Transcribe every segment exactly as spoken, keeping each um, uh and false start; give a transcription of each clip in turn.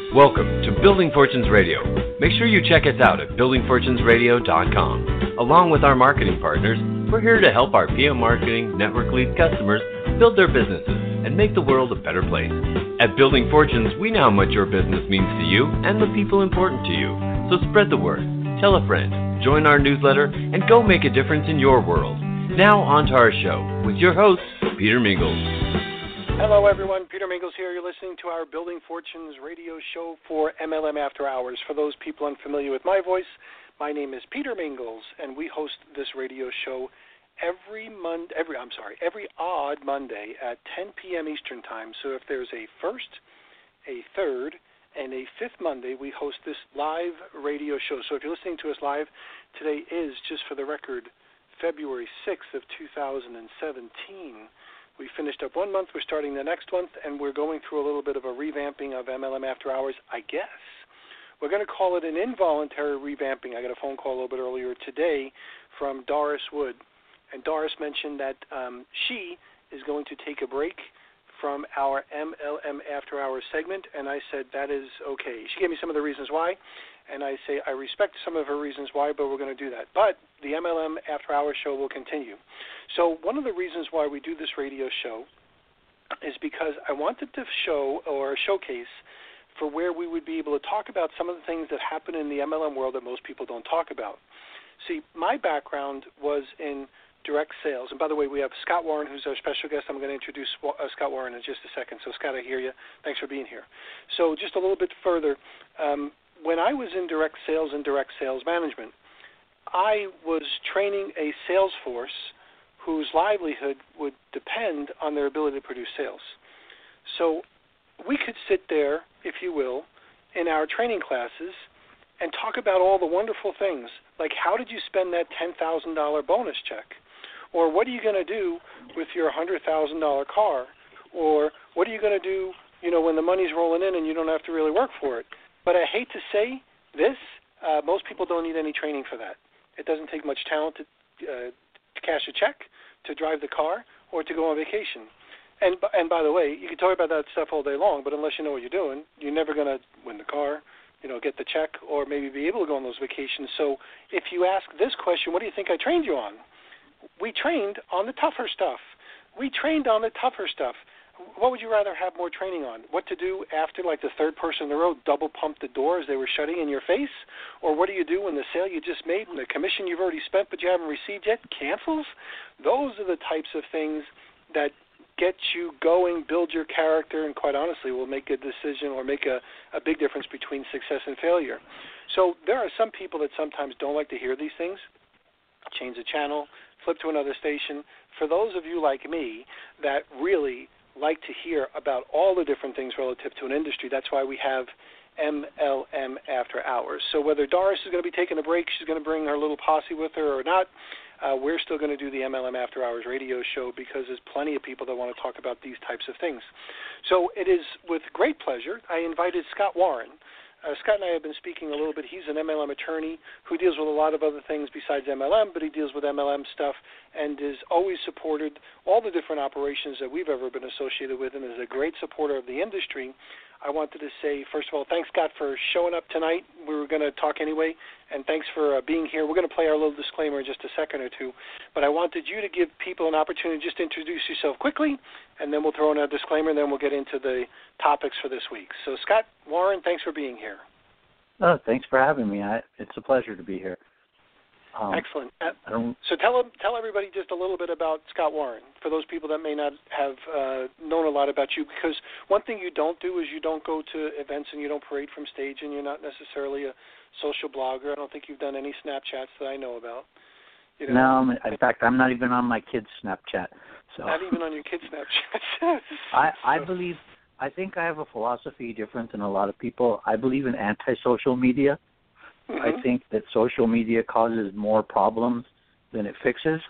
Welcome to Building Fortunes Radio. Make sure you check us out at building fortunes radio dot com. Along with our marketing partners, we're here to help our P M Marketing Network Lead customers build their businesses and make the world a better place. At Building Fortunes, we know how much your business means to you and the people important to you. So spread the word, tell a friend, join our newsletter, and go make a difference in your world. Now on to our show with your host, Peter Mingles. Hello, everyone. Peter Mingles here. You're listening to our Building Fortunes radio show for M L M After Hours. For those people unfamiliar with my voice, my name is Peter Mingles, and we host this radio show every Monday. Every I'm sorry, every odd Monday at ten p.m. Eastern Time. So if there's a first, a third, and a fifth Monday, we host this live radio show. So if you're listening to us live, today is, just for the record, February sixth of two thousand seventeen. We finished up one month, we're starting the next month, and we're going through a little bit of a revamping of M L M After Hours, I guess. We're going to call it an involuntary revamping. I got a phone call a little bit earlier today from Doris Wood, and Doris mentioned that um, she is going to take a break from our M L M After Hours segment, and I said that is okay. She gave me some of the reasons why, and I say I respect some of her reasons why, but we're going to do that. But the M L M After Hours show will continue. So one of the reasons why we do this radio show is because I wanted to show or showcase for where we would be able to talk about some of the things that happen in the M L M world that most people don't talk about. See, my background was in direct sales. And by the way, we have Scott Warren, who's our special guest. I'm going to introduce uh, Scott Warren in just a second. So, Scott, I hear you. Thanks for being here. So just a little bit further, um, when I was in direct sales and direct sales management, I was training a sales force whose livelihood would depend on their ability to produce sales. So we could sit there, if you will, in our training classes and talk about all the wonderful things, like how did you spend that ten thousand dollars bonus check? Or what are you going to do with your one hundred thousand dollars car? Or what are you going to do, you know, when the money's rolling in and you don't have to really work for it? But I hate to say this, uh, most people don't need any training for that. It doesn't take much talent to, uh, to cash a check, to drive the car, or to go on vacation. And and by the way, you can talk about that stuff all day long, but unless you know what you're doing, you're never going to win the car, you know, get the check, or maybe be able to go on those vacations. So if you ask this question, what do you think I trained you on? We trained on the tougher stuff. We trained on the tougher stuff. What would you rather have more training on? What to do after, like, the third person in the row double pump the door as they were shutting in your face? Or what do you do when the sale you just made and the commission you've already spent but you haven't received yet cancels? Those are the types of things that get you going, build your character, and quite honestly will make a decision or make a, a big difference between success and failure. So there are some people that sometimes don't like to hear these things. Change the channel, flip to another station. For those of you like me that really like to hear about all the different things relative to an industry, that's why we have M L M After Hours. So whether Doris is going to be taking a break, she's going to bring her little posse with her or not, uh, we're still going to do the M L M After Hours radio show because there's plenty of people that want to talk about these types of things. So it is with great pleasure I invited Scott Warren. Uh, Scott and I have been speaking a little bit. He's an M L M attorney who deals with a lot of other things besides M L M, but he deals with M L M stuff and has always supported all the different operations that we've ever been associated with and is a great supporter of the industry. I wanted to say, first of all, thanks, Scott, for showing up tonight. We were going to talk anyway, and thanks for uh, being here. We're going to play our little disclaimer in just a second or two, but I wanted you to give people an opportunity just to introduce yourself quickly, and then we'll throw in a disclaimer, and then we'll get into the topics for this week. So, Scott Warren, thanks for being here. Oh, thanks for having me. I, it's a pleasure to be here. Um, Excellent. Uh, so tell tell everybody just a little bit about Scott Warren, for those people that may not have uh, known a lot about you, because one thing you don't do is you don't go to events and you don't parade from stage, and you're not necessarily a social blogger. I don't think you've done any Snapchats that I know about. You know, no, in fact, I'm not even on my kids' Snapchat. So. Not even on your kids' Snapchat. I, I believe, I think I have a philosophy different than a lot of people. I believe in anti-social media. Mm-hmm. I think that social media causes more problems than it fixes,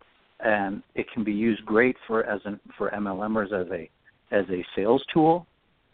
and it can be used great for as an, for M L Mers as a as a sales tool.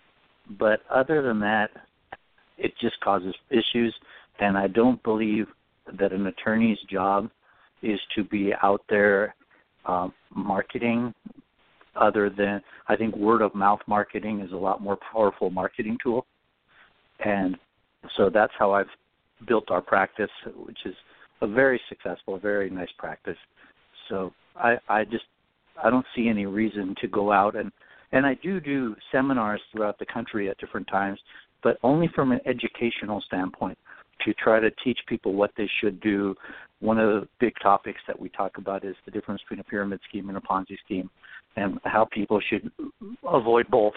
But other than that, it just causes issues, and I don't believe that an attorney's job is to be out there um, marketing. Other than, I think word of mouth marketing is a lot more powerful marketing tool. And so that's how I've built our practice, which is a very successful, very nice practice. So I, I just I don't see any reason to go out and and I do do seminars throughout the country at different times, but only from an educational standpoint to try to teach people what they should do. One of the big topics that we talk about is the difference between a pyramid scheme and a Ponzi scheme, and how people should avoid both,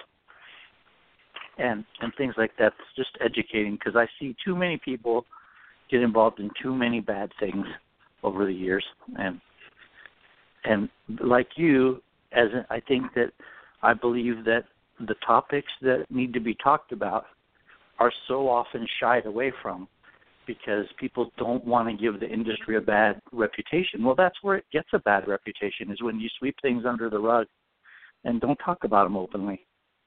and and things like that. It's just educating, because I see too many people get involved in too many bad things over the years, and and like you, as a, I think that I believe that the topics that need to be talked about are so often shied away from, because people don't want to give the industry a bad reputation. Well, that's where it gets a bad reputation, is when you sweep things under the rug and don't talk about them openly.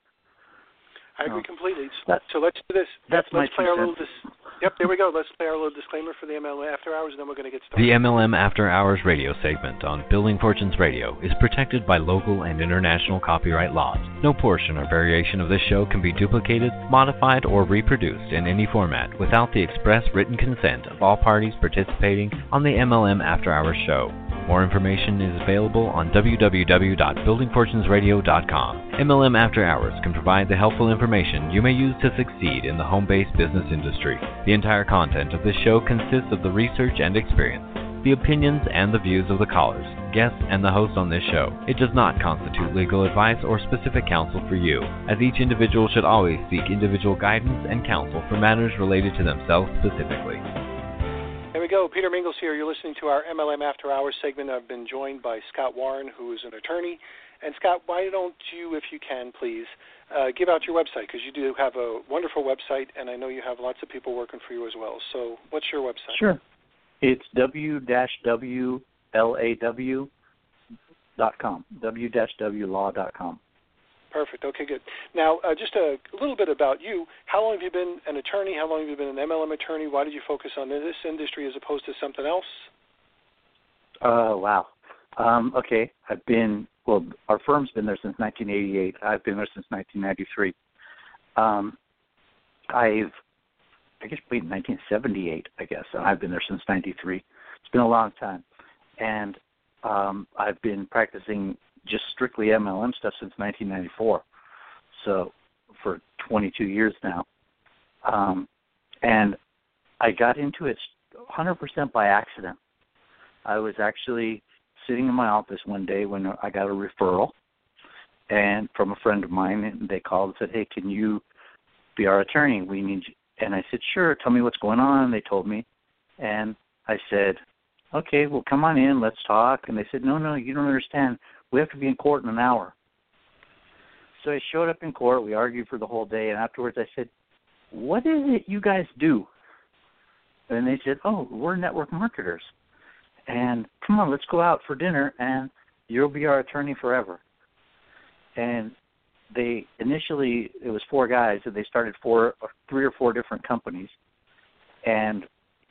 I agree uh, completely. That, so let's do this. That's let's my play two our cents. little dis- Yep, there we go. Let's play our little disclaimer for the M L M After Hours, and then we're going to get started. The M L M After Hours radio segment on Building Fortunes Radio is protected by local and international copyright laws. No portion or variation of this show can be duplicated, modified, or reproduced in any format without the express written consent of all parties participating on the M L M After Hours show. More information is available on w w w dot building fortunes radio dot com. M L M After Hours can provide the helpful information you may use to succeed in the home-based business industry. The entire content of this show consists of the research and experience, the opinions and the views of the callers, guests, and the host on this show. It does not constitute legal advice or specific counsel for you, as each individual should always seek individual guidance and counsel for matters related to themselves specifically. There we go. Peter Mingles here. You're listening to our M L M After Hours segment. I've been joined by Scott Warren, who is an attorney. And Scott, why don't you, if you can, please, uh, give out your website, because you do have a wonderful website, and I know you have lots of people working for you as well. So what's your website? Sure. It's w w law dot com, w w law dot com. Perfect. Okay, good. Now, uh, just a little bit about you. How long have you been an attorney? How long have you been an M L M attorney? Why did you focus on this industry as opposed to something else? Uh, wow. Um, okay, I've been, well, our firm's been there since nineteen eighty-eight. I've been there since nineteen ninety-three. Um, I've, I guess, wait, nineteen seventy-eight, I guess. And I've been there since ninety-three. It's been a long time. And um, I've been practicing just strictly M L M stuff since nineteen ninety-four, so for twenty-two years now. Um, and I got into it one hundred percent by accident. I was actually sitting in my office one day when I got a referral and from a friend of mine, and they called and said, "Hey, can you be our attorney? We need you." And I said, "Sure, tell me what's going on." They told me, and I said, "Okay, well, come on in, let's talk." And they said, "No, no, you don't understand. We have to be in court in an hour." So I showed up in court. We argued for the whole day. And afterwards I said, "What is it you guys do?" And they said, "Oh, we're network marketers. And come on, let's go out for dinner, and you'll be our attorney forever." And they initially, it was four guys, and they started four, three or four different companies. And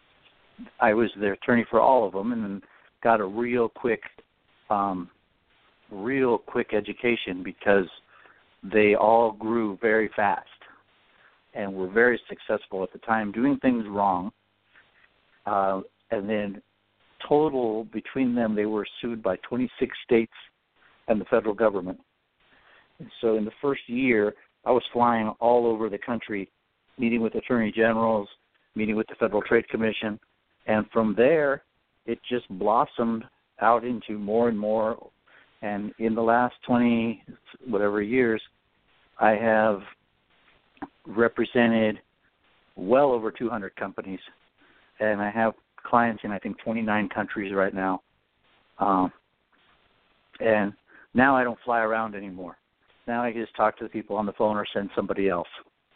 I was the attorney for all of them, and then got a real quick um, real quick education, because they all grew very fast and were very successful at the time doing things wrong. Uh, and then total between them, they were sued by twenty-six states and the federal government. And so in the first year, I was flying all over the country, meeting with attorney generals, meeting with the Federal Trade Commission. And from there, it just blossomed out into more and more. And in the last twenty, whatever years, I have represented well over two hundred companies. And I have clients in, I think, twenty-nine countries right now. Um, and now I don't fly around anymore. Now I just talk to the people on the phone or send somebody else.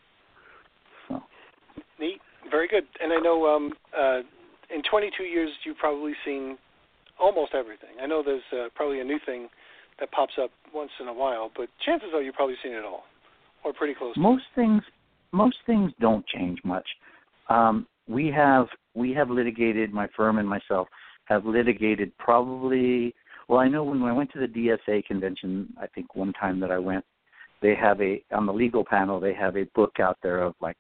So. Neat. Very good. And I know um, uh, in twenty-two years, you've probably seen almost everything. I know there's uh, probably a new thing that pops up once in a while, but chances are you've probably seen it all, or pretty close. Most things, most things don't change much. Um, we have we have litigated. My firm and myself have litigated probably. Well, I know when I went to the D S A convention, I think one time that I went, they have a on the legal panel. They have a book out there of like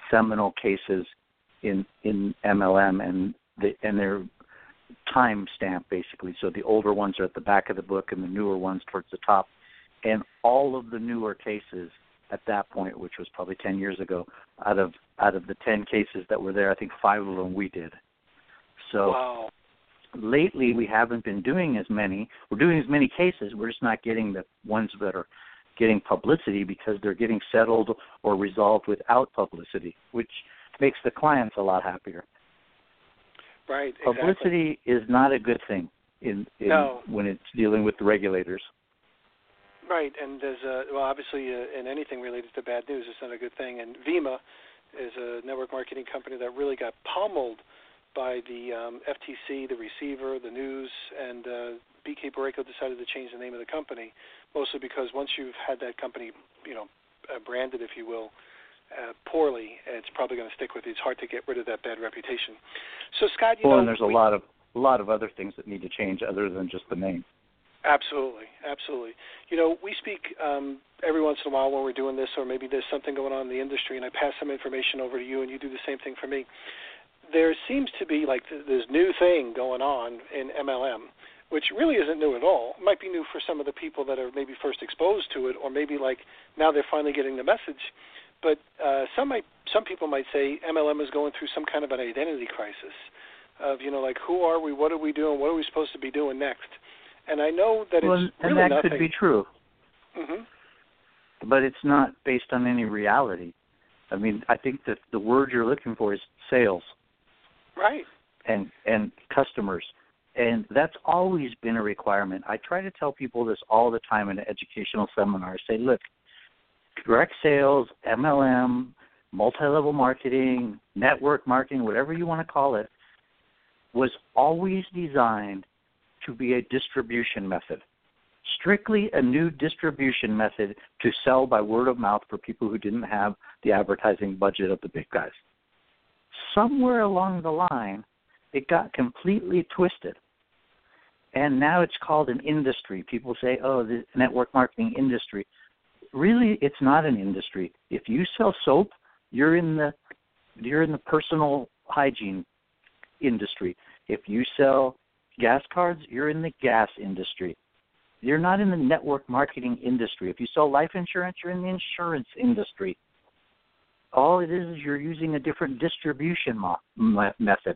seminal cases in in M L M, and the, and they're time stamped basically. So the older ones are at the back of the book, and the newer ones towards the top. And all of the newer cases at that point, which was probably ten years ago, out of out of the ten cases that were there, I think five of them we did. So wow. Lately, we haven't been doing as many. We're doing as many cases. We're just not getting the ones that are getting publicity because they're getting settled or resolved without publicity, which makes the clients a lot happier. Right, exactly. Publicity is not a good thing in, in no. when it's dealing with the regulators. Right, and there's a, well, obviously, uh, in anything related to bad news, it's not a good thing. And Vima is a network marketing company that really got pummeled by the um, F T C, the receiver, the news, and uh, B K Borrego decided to change the name of the company, mostly because once you've had that company, you know, uh, branded, if you will, uh, poorly, it's probably going to stick with you. It's hard to get rid of that bad reputation. So, Scott, you well, know, and there's a we, lot of a lot of other things that need to change other than just the name. Absolutely, absolutely. You know, we speak um, every once in a while when we're doing this, or maybe there's something going on in the industry, and I pass some information over to you, and you do the same thing for me. There seems to be like this new thing going on in M L M, which really isn't new at all. It might be new for some of the people that are maybe first exposed to it, or maybe like now they're finally getting the message. But uh, some might, some people might say M L M is going through some kind of an identity crisis of, you know, like, who are we, what are we doing, what are we supposed to be doing next? And I know that well, it's and really that nothing. could be true. Mm-hmm. But it's not based on any reality. I mean, I think that the word you're looking for is sales. Right. And and customers. And that's always been a requirement. I try to tell people this all the time in an educational seminar. I say, look, direct sales, M L M, multi-level marketing, network marketing, whatever you want to call it, was always designed to be a distribution method. Strictly a new distribution method to sell by word of mouth for people who didn't have the advertising budget of the big guys. Somewhere along the line, it got completely twisted. And now it's called an industry. People say, oh, the network marketing industry. Really, it's not an industry. If you sell soap, you're in the you're in the personal hygiene industry. If you sell gas cards, you're in the gas industry. You're not in the network marketing industry. If you sell life insurance, you're in the insurance industry. All it is is you're using a different distribution mo- method.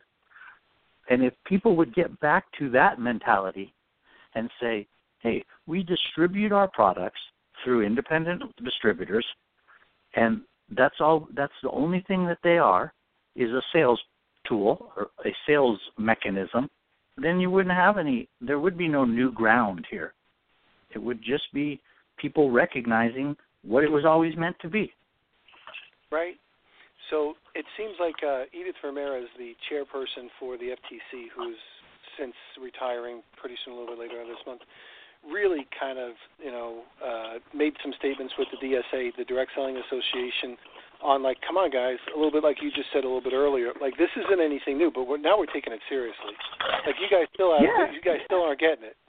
And if people would get back to that mentality and say, hey, we distribute our products through independent distributors, and that's all. That's the only thing that they are, is a sales tool or a sales mechanism, then you wouldn't have any, there would be no new ground here. It would just be people recognizing what it was always meant to be. Right. So it seems like uh, Edith Vermeer is the chairperson for the F T C, who's since retiring pretty soon, a little bit later on this month, really kind of, you know, uh, made some statements with the D S A, the Direct Selling Association, on like, come on, guys, a little bit like you just said a little bit earlier. Like, this isn't anything new, but we're, now we're taking it seriously. Like, you guys still, have, yeah. you guys still aren't getting it.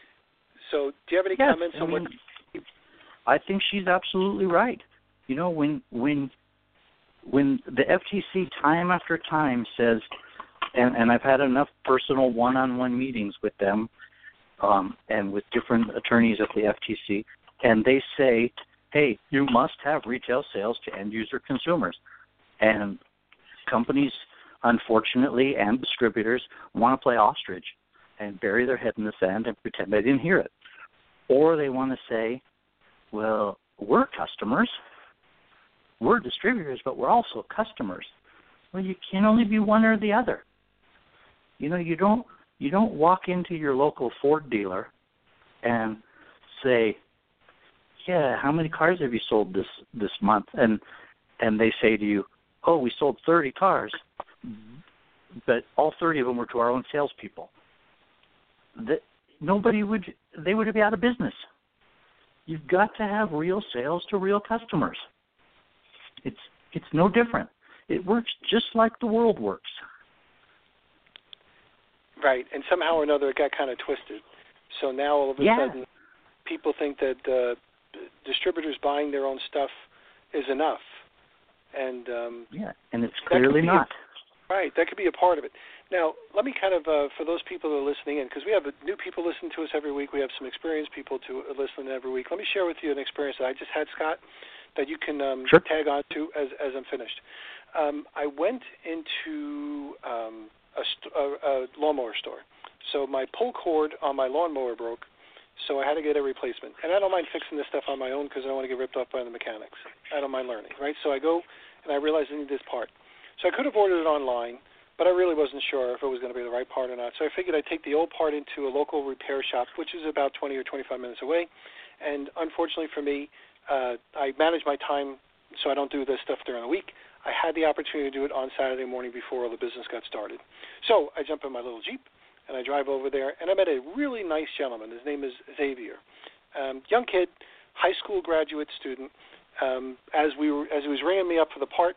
So, do you have any yes, comments I on mean, what? I think she's absolutely right. You know, when when when the F T C time after time says, and, and I've had enough personal one-on-one meetings with them um, and with different attorneys at the F T C, and they say, hey, you must have retail sales to end-user consumers. And companies, unfortunately, and distributors want to play ostrich and bury their head in the sand and pretend they didn't hear it. Or they want to say, well, we're customers. We're distributors, but we're also customers. Well, you can only be one or the other. You know, you don't you don't walk into your local Ford dealer and say, yeah, how many cars have you sold this, this month? And and they say to you, oh, we sold thirty cars, but all thirty of them were to our own salespeople. That nobody would, they would be out of business. You've got to have real sales to real customers. It's it's no different. It works just like the world works. Right, and somehow or another it got kind of twisted. So now all of a yeah. sudden people think that uh, distributors buying their own stuff is enough. And um, yeah, and it's clearly not. A, right, that could be a part of it. Now, let me kind of, uh, for those people that are listening in, because we have new people listening to us every week, we have some experienced people to uh, listen every week. Let me share with you an experience that I just had, Scott, that you can um, sure. tag on to as, as I'm finished. Um, I went into um, a, st- a, a lawnmower store. So my pull cord on my lawnmower broke, so I had to get a replacement. And I don't mind fixing this stuff on my own because I don't want to get ripped off by the mechanics. I don't mind learning, right? So I go, and I realize I need this part. So I could have ordered it online, but I really wasn't sure if it was going to be the right part or not. So I figured I'd take the old part into a local repair shop, which is about twenty or twenty-five minutes away. And unfortunately for me, uh, I manage my time so I don't do this stuff during the week. I had the opportunity to do it on Saturday morning before all the business got started. So I jump in my little Jeep, and I drive over there, and I met a really nice gentleman. His name is Xavier. Um, young kid, high school graduate student. Um, as we were, as he was ringing me up for the part,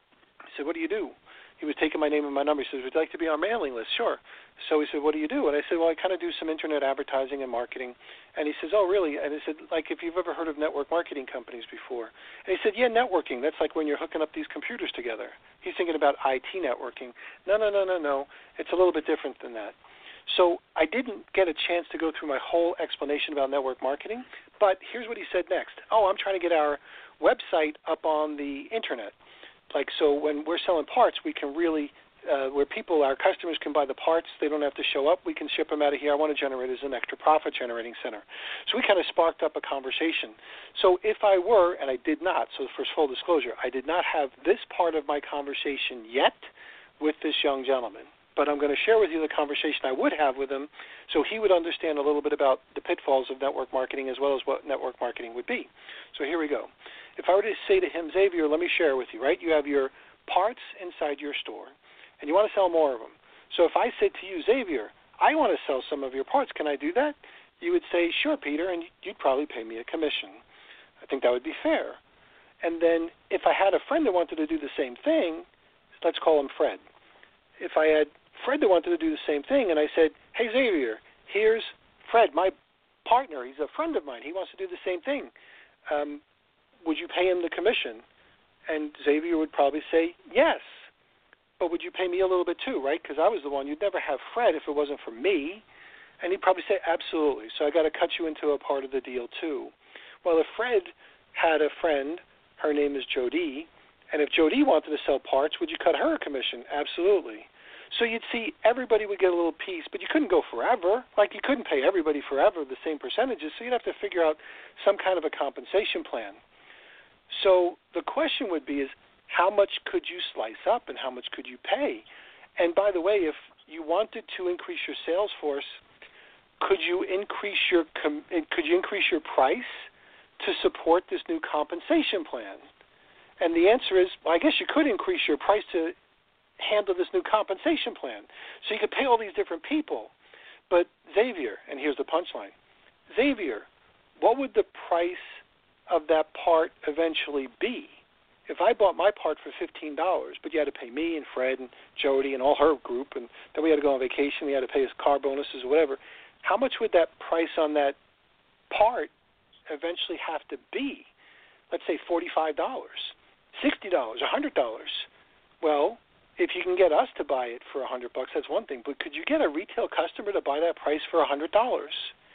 I said, "What do you do?" He was taking my name and my number. He says, "Would you like to be on our mailing list?" "Sure." So he said, "What do you do?" And I said, "Well, I kind of do some internet advertising and marketing." And he says, "Oh, really?" And I said, "Like, if you've ever heard of network marketing companies before." And he said, "Yeah, networking. That's like when you're hooking up these computers together." He's thinking about I T networking. No, no, no, no, no. It's a little bit different than that. So I didn't get a chance to go through my whole explanation about network marketing, but here's what he said next. "Oh, I'm trying to get our website up on the internet. Like, so when we're selling parts, we can really, uh, where people, our customers can buy the parts, they don't have to show up, we can ship them out of here. I want to generate it as an extra profit generating center." So we kind of sparked up a conversation. So if I were, and I did not, so for full disclosure, I did not have this part of my conversation yet with this young gentleman. But I'm going to share with you the conversation I would have with him so he would understand a little bit about the pitfalls of network marketing as well as what network marketing would be. So here we go. If I were to say to him, "Xavier, let me share with you," right? You have your parts inside your store, and you want to sell more of them. So if I said to you, "Xavier, I want to sell some of your parts. Can I do that?" You would say, "Sure, Peter," and you'd probably pay me a commission. I think that would be fair. And then if I had a friend that wanted to do the same thing, let's call him Fred. If I had Fred that wanted to do the same thing, and I said, "Hey, Xavier, here's Fred, my partner. He's a friend of mine. He wants to do the same thing. Um, would you pay him the commission?" And Xavier would probably say, "Yes, but would you pay me a little bit too, right? Because I was the one. You'd never have Fred if it wasn't for me." And he'd probably say, "Absolutely. So I got to cut you into a part of the deal too." Well, if Fred had a friend, her name is Jody, and if Jody wanted to sell parts, would you cut her a commission? Absolutely. So you'd see everybody would get a little piece, but you couldn't go forever. Like, you couldn't pay everybody forever the same percentages, so you'd have to figure out some kind of a compensation plan. So the question would be is, how much could you slice up and how much could you pay? And by the way, if you wanted to increase your sales force, could you increase your com- could you increase your price to support this new compensation plan? And the answer is, well, I guess you could increase your price to handle this new compensation plan. So you could pay all these different people. But Xavier, and here's the punchline, Xavier, what would the price of that part eventually be? If I bought my part for fifteen dollars, but you had to pay me and Fred and Jody and all her group, and then we had to go on vacation, we had to pay us car bonuses or whatever, how much would that price on that part eventually have to be? Let's say forty-five dollars, sixty dollars, one hundred dollars. Well, if you can get us to buy it for one hundred bucks, that's one thing. But could you get a retail customer to buy that price for one hundred dollars?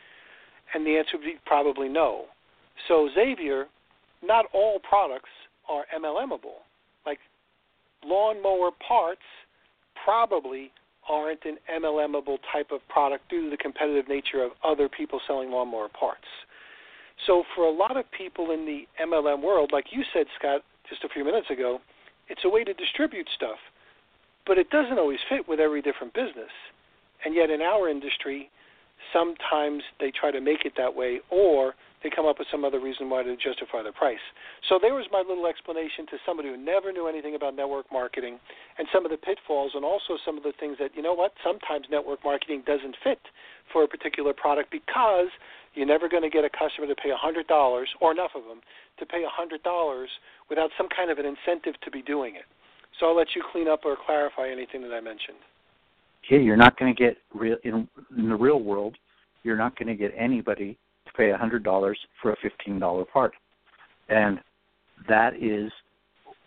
And the answer would be probably no. So, Xavier, not all products are M L M-able. Like, lawnmower parts probably aren't an M L M-able type of product due to the competitive nature of other people selling lawnmower parts. So for a lot of people in the M L M world, like you said, Scott, just a few minutes ago, it's a way to distribute stuff. But it doesn't always fit with every different business. And yet in our industry, sometimes they try to make it that way, or they come up with some other reason why to justify their price. So there was my little explanation to somebody who never knew anything about network marketing and some of the pitfalls and also some of the things that, you know what, sometimes network marketing doesn't fit for a particular product because you're never going to get a customer to pay one hundred dollars, or enough of them, to pay one hundred dollars without some kind of an incentive to be doing it. So I'll let you clean up or clarify anything that I mentioned. Yeah, you're not going to get real in, in the real world. You're not going to get anybody to pay one hundred dollars for a fifteen dollars part, and that is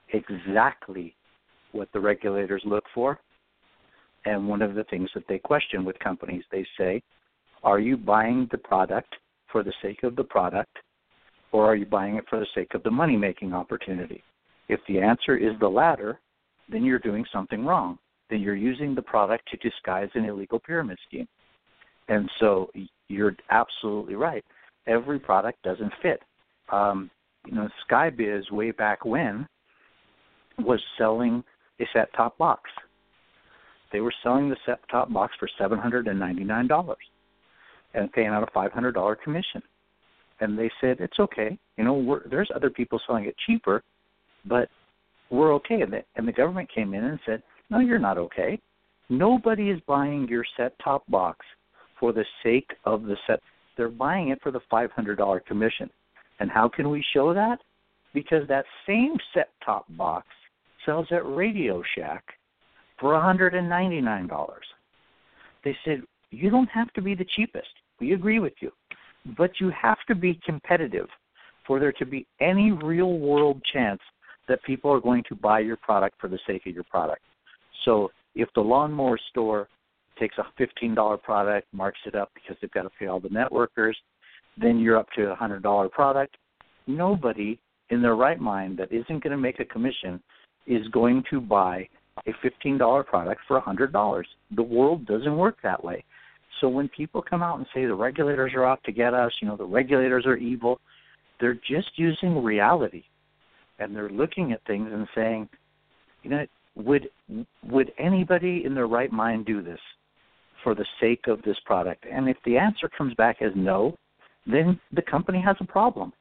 exactly what the regulators look for. And one of the things that they question with companies, they say, are you buying the product for the sake of the product, or are you buying it for the sake of the money-making opportunity? If the answer is the latter, then you're doing something wrong. Then you're using the product to disguise an illegal pyramid scheme. And so you're absolutely right. Every product doesn't fit. Um, you know, SkyBiz, way back when, was selling a set-top box. They were selling the set-top box for seven hundred ninety-nine dollars and paying out a five hundred dollars commission. And they said, it's okay. You know, we're, there's other people selling it cheaper, but we're okay. And the, and the government came in and said, no, you're not okay. Nobody is buying your set-top box for the sake of the set. They're buying it for the five hundred dollars commission. And how can we show that? Because that same set-top box sells at Radio Shack for one hundred ninety-nine dollars. They said, you don't have to be the cheapest. We agree with you. But you have to be competitive for there to be any real-world chance that people are going to buy your product for the sake of your product. So if the lawnmower store takes a fifteen dollars product, marks it up because they've got to pay all the networkers, then you're up to a one hundred dollars product. Nobody in their right mind that isn't going to make a commission is going to buy a fifteen dollars product for one hundred dollars. The world doesn't work that way. So when people come out and say the regulators are out to get us, you know, the regulators are evil, they're just using reality. And they're looking at things and saying, you know, would would anybody in their right mind do this for the sake of this product? And if the answer comes back as no, then the company has a problem.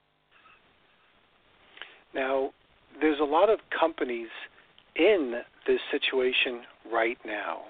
Now, there's a lot of companies in this situation right now.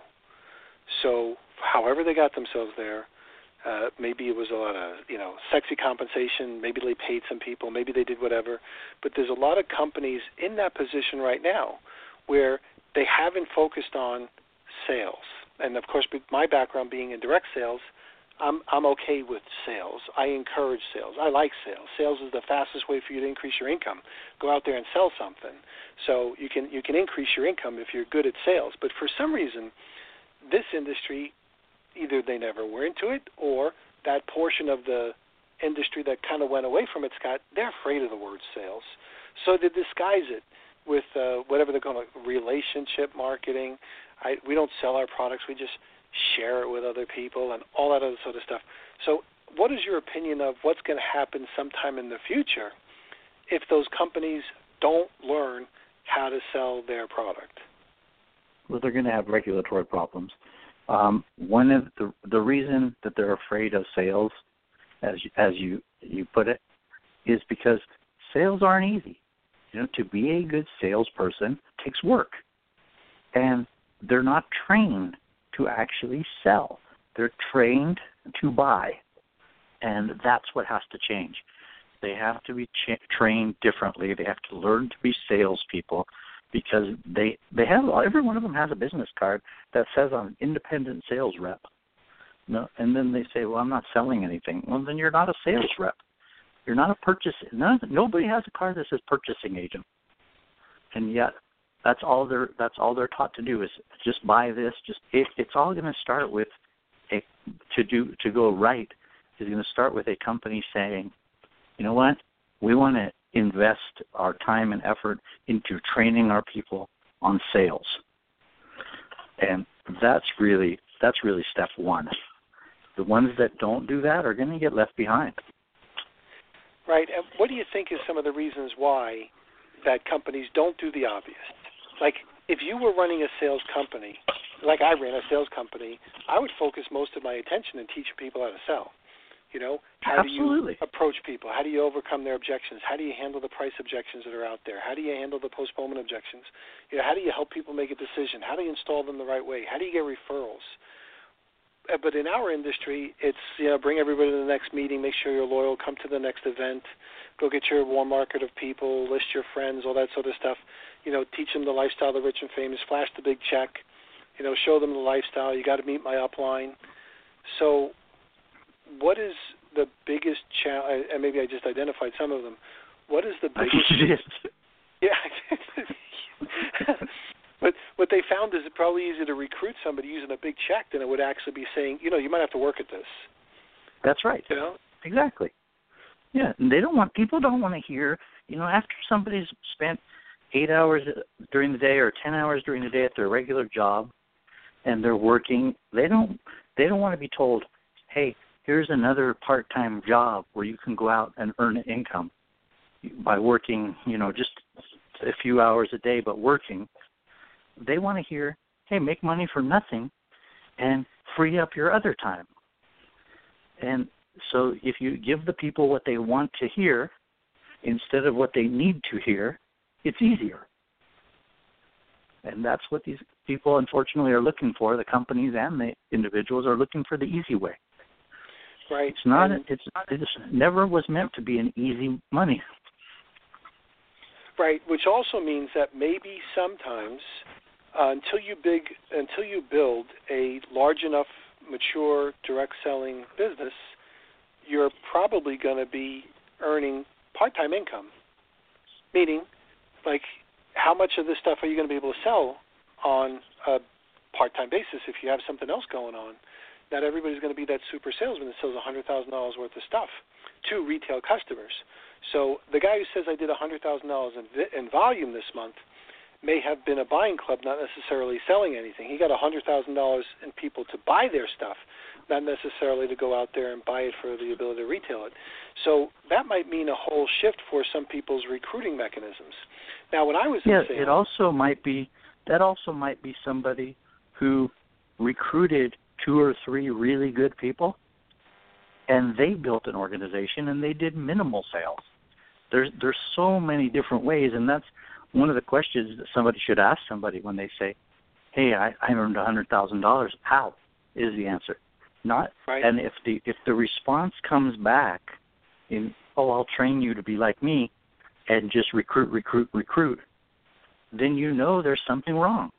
So however they got themselves there, uh, maybe it was a lot of, you know, sexy compensation, maybe they paid some people, maybe they did whatever, but there's a lot of companies in that position right now where they haven't focused on sales. And, of course, my background being in direct sales, I'm I'm okay with sales. I encourage sales. I like sales. Sales is the fastest way for you to increase your income. Go out there and sell something. So you can you can increase your income if you're good at sales. But for some reason, this industry, either they never were into it or that portion of the industry that kind of went away from it, Scott, they're afraid of the word sales. So they disguise it with uh, whatever they're calling relationship marketing. I, we don't sell our products. We just share it with other people and all that other sort of stuff. So what is your opinion of what's going to happen sometime in the future if those companies don't learn how to sell their product? Well, they're going to have regulatory problems. Um, one of the the reason that they're afraid of sales, as as you you put it, is because sales aren't easy. You know, to be a good salesperson takes work, and they're not trained to actually sell. They're trained to buy, and that's what has to change. They have to be ch- trained differently. They have to learn to be salespeople because they they have every one of them has a business card that says I'm an independent sales rep. No, and then they say, well, I'm not selling anything. Well, then you're not a sales rep. You're not a purchase. None, nobody has a card that says purchasing agent, and yet that's all they're that's all they're taught to do is just buy this. Just it, it's all going to start with a to do to go right is going to start with a company saying, you know what, we want to invest our time and effort into training our people on sales, and that's really that's really step one. The ones that don't do that are going to get left behind. Right. And what do you think is some of the reasons why that companies don't do the obvious? Like, if you were running a sales company, like I ran a sales company, I would focus most of my attention in teaching people how to sell. You know, how Absolutely. do you approach people? How do you overcome their objections? How do you handle the price objections that are out there? How do you handle the postponement objections? You know, how do you help people make a decision? How do you install them the right way? How do you get referrals? But in our industry, it's, you know, bring everybody to the next meeting, make sure you're loyal, come to the next event, go get your warm market of people, list your friends, all that sort of stuff. You know, teach them the lifestyle of the rich and famous, flash the big check, you know, show them the lifestyle. You got to meet my upline. So what is the biggest challenge, and maybe I just identified some of them, what is the biggest... You did. Yeah, what they found is it's probably easier to recruit somebody using a big check than it would actually be saying, you know, you might have to work at this. That's right. You know? Exactly. Yeah, and they don't want, people don't want to hear, you know, after somebody's spent eight hours during the day or ten hours during the day at their regular job and they're working, they don't, they don't want to be told, hey, here's another part-time job where you can go out and earn an income by working, you know, just a few hours a day, but working. They want to hear, hey, make money for nothing and free up your other time. And so if you give the people what they want to hear instead of what they need to hear, it's easier. And that's what these people, unfortunately, are looking for. The companies and the individuals are looking for the easy way. Right. It's not. And It's. It never was meant to be an easy money. Right. Which also means that maybe sometimes uh, until you big until you build a large enough, mature, direct selling business, you're probably going to be earning part-time income. Meaning, like, how much of this stuff are you going to be able to sell on a part-time basis if you have something else going on? Not everybody's going to be that super salesman that sells one hundred thousand dollars worth of stuff to retail customers. So the guy who says I did one hundred thousand dollars in, in volume this month may have been a buying club, not necessarily selling anything. He got one hundred thousand dollars in people to buy their stuff, not necessarily to go out there and buy it for the ability to retail it. So that might mean a whole shift for some people's recruiting mechanisms. Now, when I was yeah, in sales, it also might be that also might be somebody who recruited two or three really good people, and they built an organization and they did minimal sales. There's there's so many different ways, and that's one of the questions that somebody should ask somebody when they say, "Hey, I, I earned one hundred thousand dollars." How is the answer? Not right. And if the if the response comes back in, "Oh, I'll train you to be like me," and just recruit, recruit, recruit, then you know there's something wrong.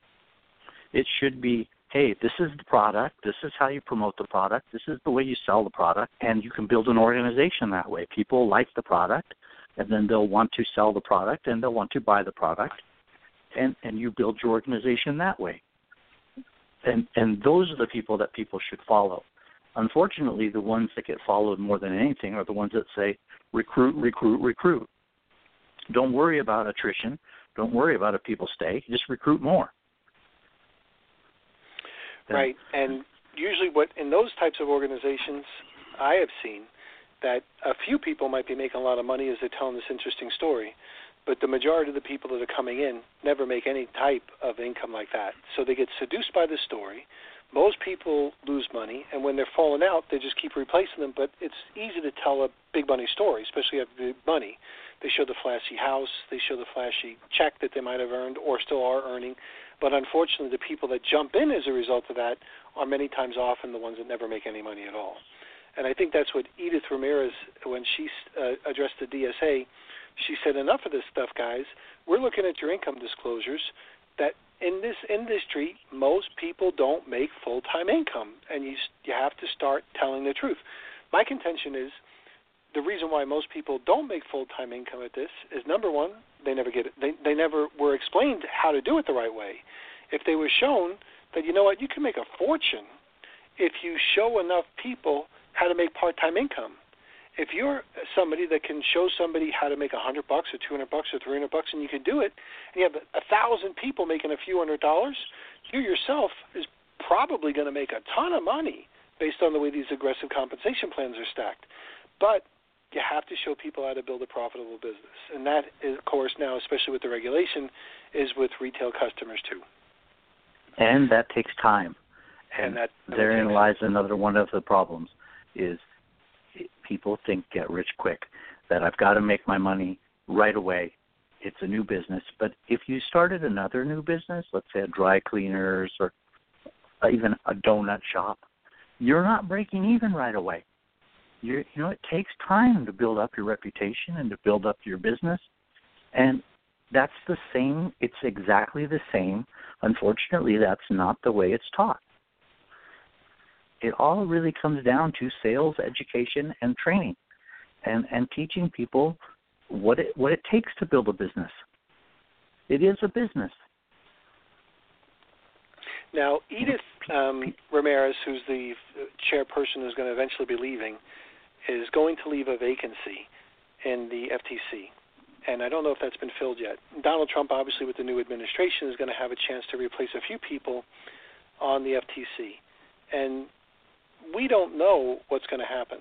It should be, hey, this is the product, this is how you promote the product, this is the way you sell the product, and you can build an organization that way. People like the product, and then they'll want to sell the product, and they'll want to buy the product, and, and you build your organization that way. And and those are the people that people should follow. Unfortunately, the ones that get followed more than anything are the ones that say, recruit, recruit, recruit. Don't worry about attrition. Don't worry about if people stay. Just recruit more. Right, and usually what in those types of organizations I have seen that a few people might be making a lot of money as they're telling this interesting story, but the majority of the people that are coming in never make any type of income like that. So they get seduced by the story. Most people lose money, and when they're falling out, they just keep replacing them, but it's easy to tell a big money story, especially if you have big money. They show the flashy house, they show the flashy check that they might have earned or still are earning. But unfortunately, the people that jump in as a result of that are many times often the ones that never make any money at all. And I think that's what Edith Ramirez, when she uh, addressed the D S A, she said, enough of this stuff, guys. We're looking at your income disclosures that in this industry, most people don't make full-time income, and you you have to start telling the truth. My contention is the reason why most people don't make full-time income at this is, number one, they never get it. They, they never were explained how to do it the right way. If they were shown that, you know what, you can make a fortune if you show enough people how to make part-time income. If you're somebody that can show somebody how to make a hundred bucks or two hundred bucks or three hundred bucks, and you can do it, and you have a thousand people making a few hundred dollars, you yourself is probably going to make a ton of money based on the way these aggressive compensation plans are stacked. But you have to show people how to build a profitable business, and that is, of course, now, especially with the regulation, is with retail customers too. And that takes time. And, and that, that therein lies another one of the problems is people think get rich quick, that I've got to make my money right away. It's a new business. But if you started another new business, let's say a dry cleaners or even a donut shop, you're not breaking even right away. You're, you know, it takes time to build up your reputation and to build up your business. And that's the same. It's exactly the same. Unfortunately, that's not the way it's taught. It all really comes down to sales, education, and training, and, and teaching people what it what it takes to build a business. It is a business. Now, Edith um, Ramirez, who's the chairperson who's going to eventually be leaving, is going to leave a vacancy in the F T C. And I don't know if that's been filled yet. Donald Trump, obviously, with the new administration, is going to have a chance to replace a few people on the F T C. And we don't know what's going to happen.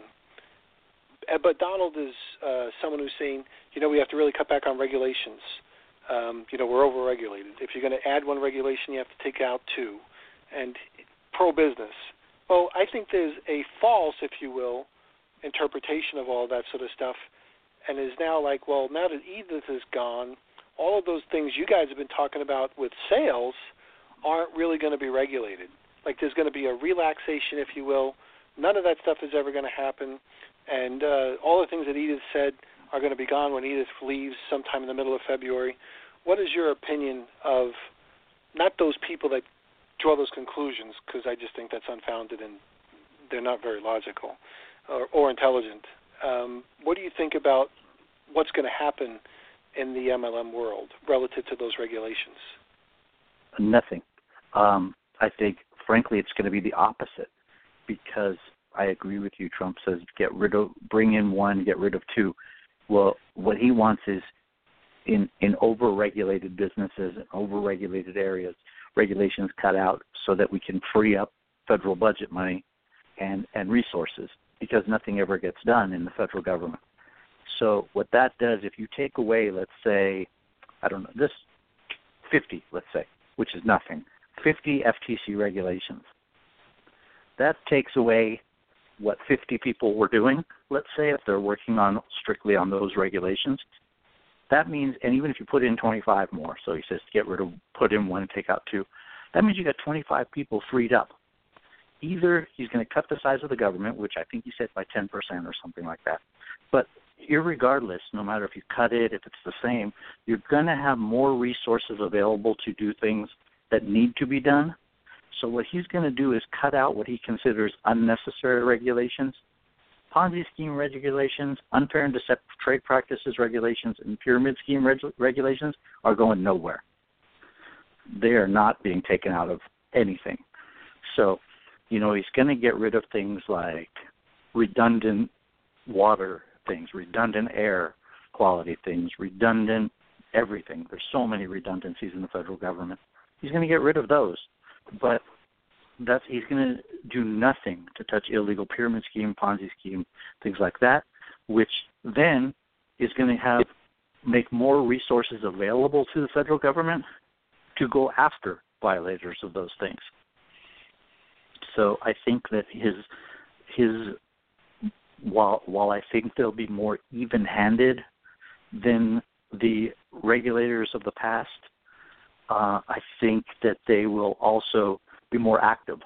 But Donald is uh, someone who's saying, you know, we have to really cut back on regulations. Um, you know, we're over-regulated. If you're going to add one regulation, you have to take out two. And pro-business. Well, I think there's a false, if you will, interpretation of all that sort of stuff, and is now like, well, now that Edith is gone, all of those things you guys have been talking about with sales aren't really going to be regulated. Like there's going to be a relaxation, if you will. None of that stuff is ever going to happen, and uh, all the things that Edith said are going to be gone when Edith leaves sometime in the middle of February. What is your opinion of not those people that draw those conclusions, because I just think that's unfounded and they're not very logical or, or intelligent. Um, what do you think about what's going to happen in the M L M world relative to those regulations? Nothing. Um, I think, frankly, it's going to be the opposite, because I agree with you. Trump says get rid of, bring in one, get rid of two. Well, what he wants is in, in over-regulated businesses and over-regulated areas, regulations cut out so that we can free up federal budget money and, and resources, because nothing ever gets done in the federal government. So what that does, if you take away, let's say, I don't know, this fifty, let's say, which is nothing, fifty F T C regulations, that takes away what fifty people were doing, let's say, if they're working on strictly on those regulations. That means, and even if you put in twenty-five more, so he says get rid of, put in one, take out two, that means you got twenty-five people freed up. Either he's going to cut the size of the government, which I think he said by ten percent or something like that. But irregardless, no matter if you cut it, if it's the same, you're going to have more resources available to do things that need to be done. So what he's going to do is cut out what he considers unnecessary regulations. Ponzi scheme regulations, unfair and deceptive trade practices regulations, and pyramid scheme reg- regulations are going nowhere. They are not being taken out of anything. So, you know, he's going to get rid of things like redundant water things, redundant air quality things, redundant everything. There's so many redundancies in the federal government. He's going to get rid of those. But that's he's going to do nothing to touch illegal pyramid scheme, Ponzi scheme, things like that, which then is going to have make more resources available to the federal government to go after violators of those things. So I think that his his while while I think they'll be more even-handed than the regulators of the past, uh, I think that they will also be more active.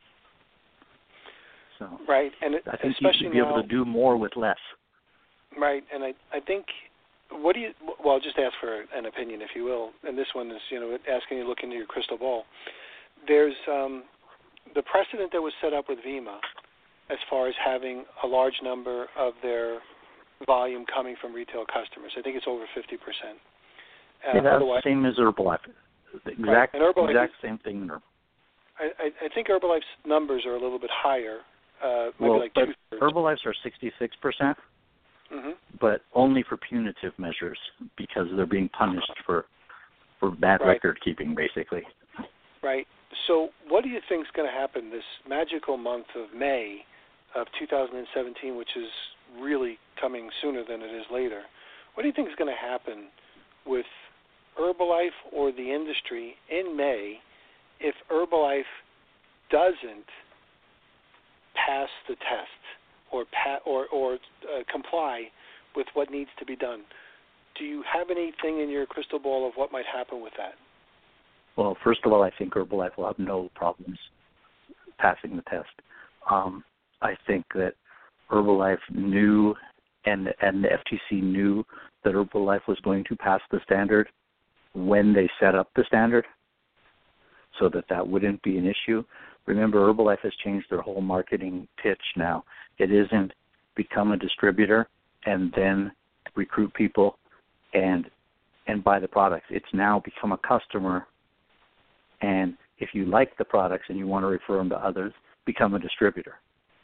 So right, and it, I think especially you should be now, able to do more with less. Right, and I, I think, what do you, well, just ask for an opinion, if you will, and this one is, you know, asking you to look into your crystal ball. There's um, the precedent that was set up with VEMA as far as having a large number of their volume coming from retail customers. I think it's over fifty percent. Uh, yeah, that's the same as Herbalife. The exact, right. Herbalife exact is, same thing. I, I think Herbalife's numbers are a little bit higher, uh, maybe well, like but two-thirds. Herbalife's are sixty-six percent, mm-hmm. but only for punitive measures because they're being punished for for bad right. record keeping, basically. Right. So what do you think is going to happen this magical month of May of two thousand seventeen, which is really coming sooner than it is later? What do you think is going to happen with Herbalife or the industry in May if Herbalife doesn't pass the test or pa- or, or uh, comply with what needs to be done? Do you have anything in your crystal ball of what might happen with that? Well, first of all, I think Herbalife will have no problems passing the test. Um, I think that Herbalife knew and and the F T C knew that Herbalife was going to pass the standard when they set up the standard, so that that wouldn't be an issue. Remember, Herbalife has changed their whole marketing pitch now. It isn't become a distributor and then recruit people and and buy the products. It's now become a customer, and if you like the products and you want to refer them to others, become a distributor.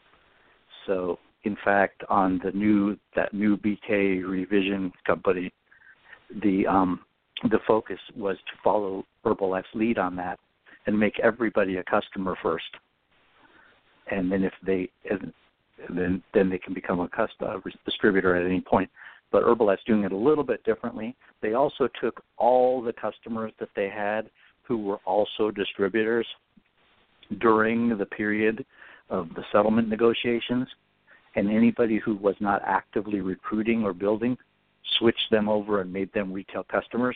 So, in fact, on the new that new B K Revision company, the um, the focus was to follow Herbalife's lead on that and make everybody a customer first, and then if they and then then they can become a custom, distributor at any point. But Herbalife's doing it a little bit differently. They also took all the customers that they had who were also distributors during the period of the settlement negotiations, and anybody who was not actively recruiting or building, switched them over and made them retail customers.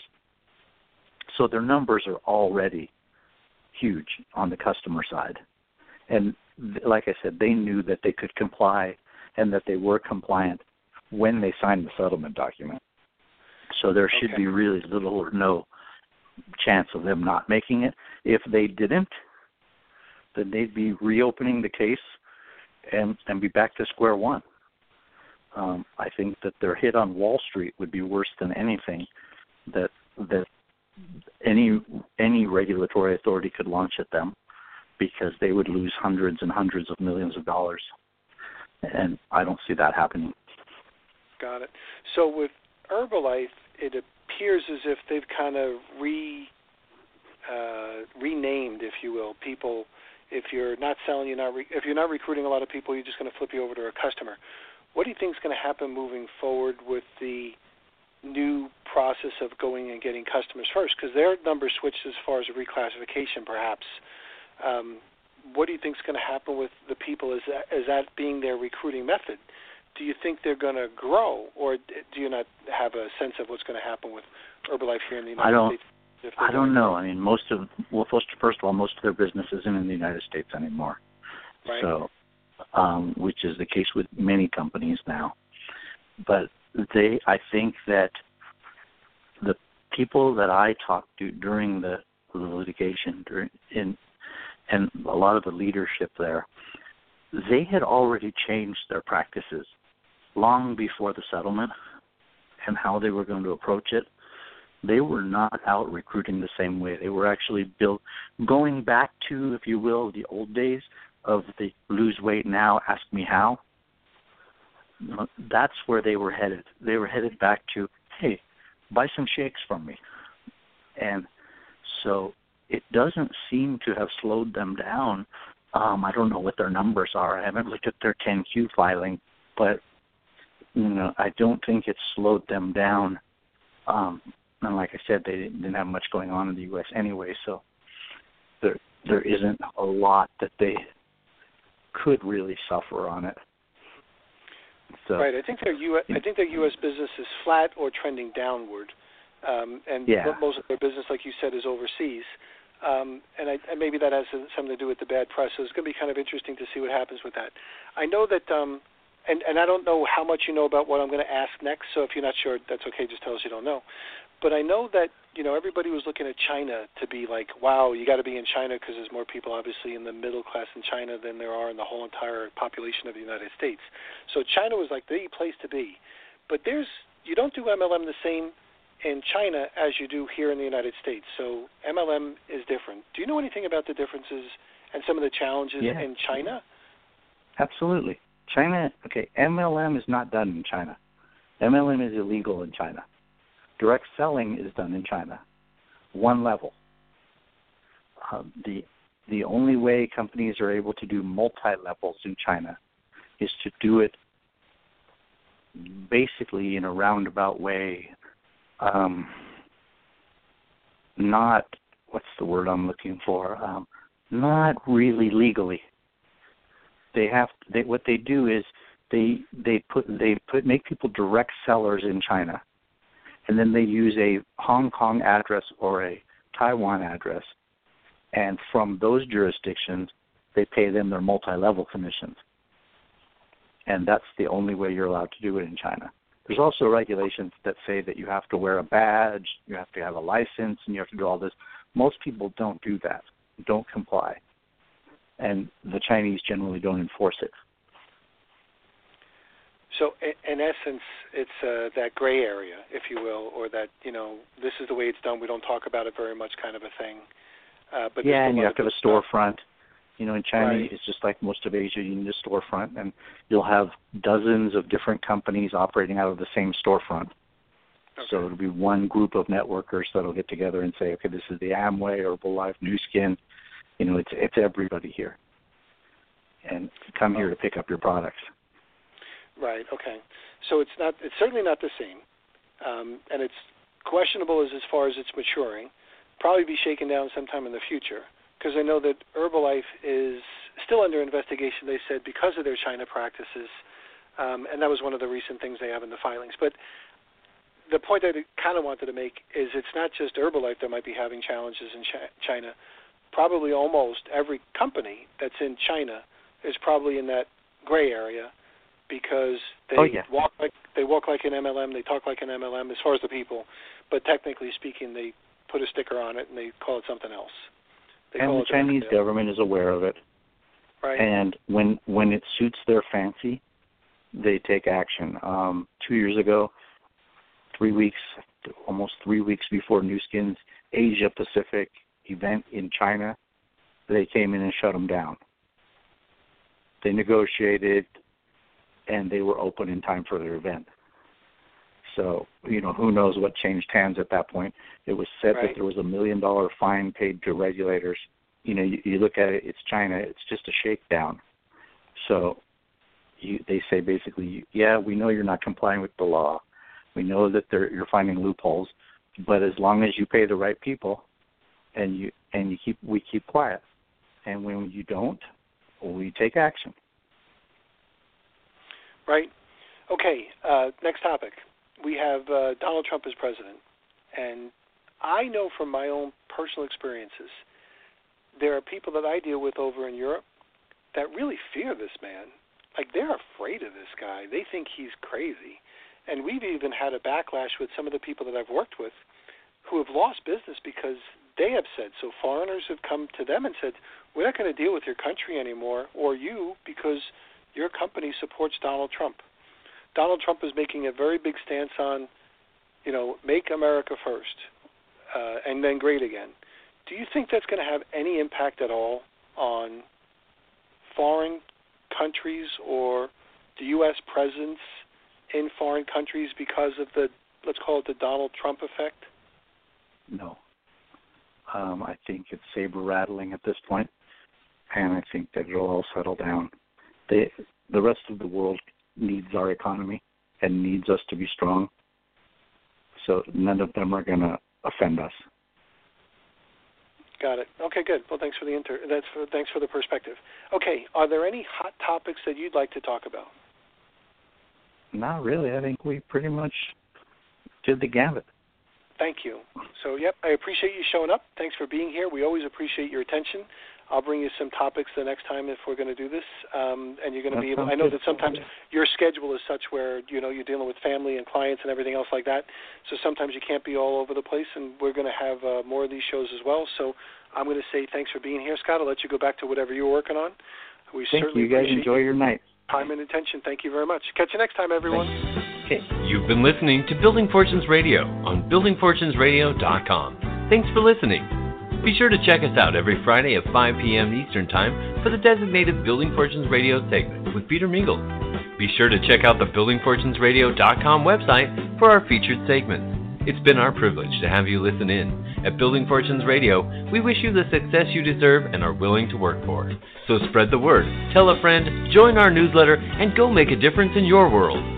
So their numbers are already huge on the customer side. And like I said, they knew that they could comply and that they were compliant when they signed the settlement document. So there should okay. be really little or no chance of them not making it. If they didn't, then they'd be reopening the case and, and be back to square one. Um, I think that their hit on Wall Street would be worse than anything that that any any regulatory authority could launch at them, because they would lose hundreds and hundreds of millions of dollars. And I don't see that happening. Got it. So with Herbalife, it appears as if they've kind of re uh, renamed, if you will, people. If you're not selling, you're not re- if you're not recruiting a lot of people, you're just going to flip you over to a customer. What do you think is going to happen moving forward with the new process of going and getting customers first? Because their numbers switched as far as a reclassification, perhaps. Um, what do you think is going to happen with the people? Is that, is that being their recruiting method? Do you think they're going to grow, or do you not have a sense of what's going to happen with Herbalife here in the United I don't, States? I don't know. I mean, most of well, first, first of all, most of their business isn't in the United States anymore. Right. So, um, which is the case with many companies now. But they, I think that the people that I talked to during the, the litigation, during in, and a lot of the leadership there, they had already changed their practices long before the settlement and how they were going to approach it. They were not out recruiting the same way. They were actually built, going back to, if you will, the old days of the lose weight now, ask me how. That's where they were headed. They were headed back to, hey, buy some shakes from me. And so it doesn't seem to have slowed them down. Um, I don't know what their numbers are. I haven't looked at their ten Q filing, but you know, I don't think it's slowed them down. Um, and like I said, they didn't have much going on in the U S anyway, so there there isn't a lot that they could really suffer on it. So, right. I think their U S, I think their U S business is flat or trending downward, um, and yeah. most of their business, like you said, is overseas. Um, and, I, and maybe that has something to do with the bad press. So it's going to be kind of interesting to see what happens with that. I know that, um, and, and I don't know how much you know about what I'm going to ask next. So if you're not sure, that's okay. Just tell us you don't know. But I know that, you know, everybody was looking at China to be like, wow, you got to be in China because there's more people obviously in the middle class in China than there are in the whole entire population of the United States. So China was like the place to be. But there's, you don't do M L M the same in China as you do here in the United States. So M L M is different. Do you know anything about the differences and some of the challenges yeah. in China? Absolutely. China, okay, M L M is not done in China. M L M is illegal in China. Direct selling is done in China, one level. Uh, the the only way companies are able to do multi-levels in China is to do it basically in a roundabout way. Um, not, what's the word I'm looking for? Um, not really legally. They have they, what they do is they they put they put make people direct sellers in China, and then they use a Hong Kong address or a Taiwan address, and from those jurisdictions they pay them their multi-level commissions, and that's the only way you're allowed to do it in China. There's also regulations that say that you have to wear a badge, you have to have a license, and you have to do all this. Most people don't do that, don't comply. And the Chinese generally don't enforce it. So in essence, it's uh, that gray area, if you will, or that, you know, this is the way it's done, we don't talk about it very much kind of a thing. Uh, but yeah, and you have to have a storefront. You know, in China, right. it's just like most of Asia, you need a storefront, and you'll have dozens of different companies operating out of the same storefront. Okay. So it'll be one group of networkers that'll get together and say, okay, this is the Amway, Herbalife, Nu Skin. You know, it's it's everybody here. And come here to pick up your products. Right, okay. So it's not it's certainly not the same. Um, and it's questionable as, as far as it's maturing. Probably be shaken down sometime in the future. Because I know that Herbalife is still under investigation, they said, because of their China practices. Um, and that was one of the recent things they have in the filings. But the point that I kind of wanted to make is it's not just Herbalife that might be having challenges in China. Probably almost every company that's in China is probably in that gray area because they oh, yeah. walk like they walk like an M L M, they talk like an M L M as far as the people, but technically speaking, they put a sticker on it and they call it something else. They and the Chinese government is aware of it. Right. And when when it suits their fancy, they take action. Um, two years ago, three weeks, almost three weeks before Nu Skin's Asia Pacific event in China, they came in and shut them down. They negotiated, and they were open in time for their event. So, you know, who knows what changed hands at that point. It was said right. that there was a million-dollar fine paid to regulators. You know, you, you look at it, it's China, it's just a shakedown. So you, they say basically, yeah, we know you're not complying with the law. We know that they're, you're finding loopholes, but as long as you pay the right people and you and you keep we keep quiet. And when you don't, we take action. Right. Okay, uh, next topic. We have uh, Donald Trump as president. And I know from my own personal experiences, there are people that I deal with over in Europe that really fear this man. Like, they're afraid of this guy. They think he's crazy. And we've even had a backlash with some of the people that I've worked with who have lost business because they have said, so foreigners have come to them and said, we're not going to deal with your country anymore or you because your company supports Donald Trump. Donald Trump is making a very big stance on, you know, make America first uh, and then great again. Do you think that's going to have any impact at all on foreign countries or the U S presence in foreign countries because of the, let's call it the Donald Trump effect? No. Um, I think it's saber-rattling at this point, and I think that it'll all settle down. They, the rest of the world needs our economy and needs us to be strong, so none of them are going to offend us. Got it. Okay, good. Well, thanks for the inter. That's for, thanks for the perspective. Okay, are there any hot topics that you'd like to talk about? Not really. I think we pretty much did the gambit. Thank you. So, yep, I appreciate you showing up. Thanks for being here. We always appreciate your attention. I'll bring you some topics the next time if we're going to do this, um, and you're going to be able. I know that sometimes your schedule is such where you know you're dealing with family and clients and everything else like that. So sometimes you can't be all over the place, and we're going to have uh, more of these shows as well. So I'm going to say thanks for being here, Scott. I'll let you go back to whatever you were working on. We Thank certainly you. You guys appreciate enjoy your night. Time and attention. Thank you very much. Catch you next time, everyone. Okay. You've been listening to Building Fortunes Radio on building fortunes radio dot com. Thanks for listening. Be sure to check us out every Friday at five p.m. Eastern Time for the designated Building Fortunes Radio segment with Peter Mingles. Be sure to check out the building fortunes radio dot com website for our featured segments. It's been our privilege to have you listen in. At Building Fortunes Radio, we wish you the success you deserve and are willing to work for. So spread the word, tell a friend, join our newsletter, and go make a difference in your world.